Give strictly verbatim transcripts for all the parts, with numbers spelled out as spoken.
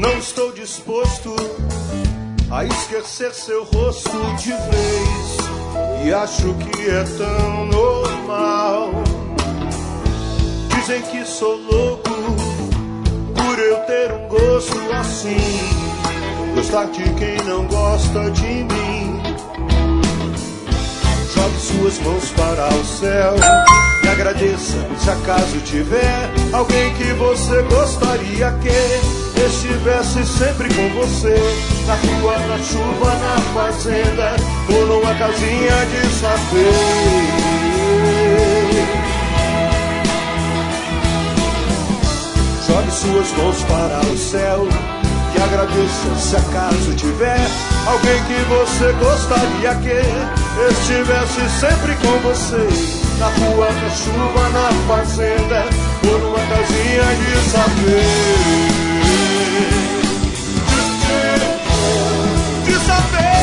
Não estou disposto a esquecer seu rosto de vez, e acho que é tão normal. Dizem que sou louco por eu ter um gosto assim, gostar de quem não gosta de mim. Jogue suas mãos para o céu e agradeça se acaso tiver alguém que você gostaria que estivesse sempre com você, na rua, na chuva, na fazenda ou numa casinha de sapê. Jogue suas mãos para o céu e agradeça se acaso tiver alguém que você gostaria que estivesse sempre com você, na rua, na chuva, na fazenda ou numa casinha de sapê. De sapê.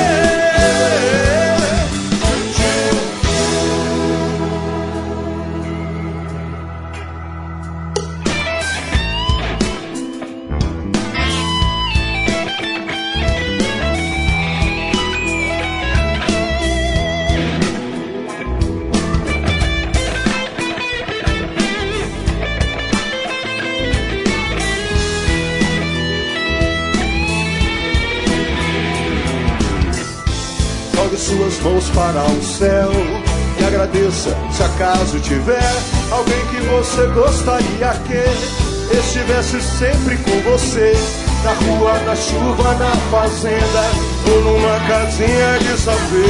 Jogue suas mãos para o céu e agradeça se acaso tiver alguém que você gostaria que estivesse sempre com você, na rua, na chuva, na fazenda ou numa casinha de sapê.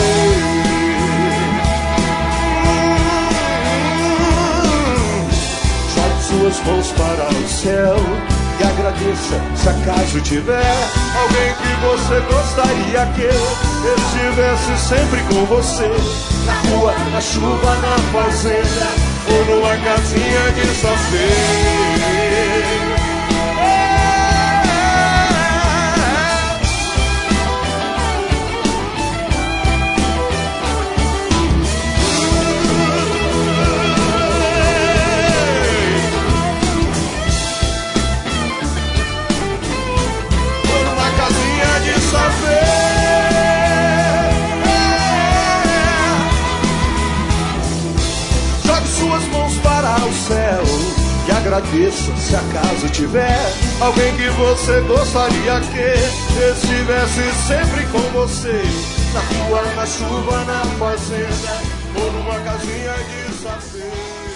Jogue suas mãos para o céu e agradeça se acaso tiver alguém que você gostaria que estivesse sempre com você, na rua, na chuva, na fazenda ou numa casinha de sapê. Jogue suas mãos para o céu e agradeça se acaso tiver alguém que você gostaria que estivesse sempre com você, na rua, na chuva, na fazenda ou numa casinha de sapê.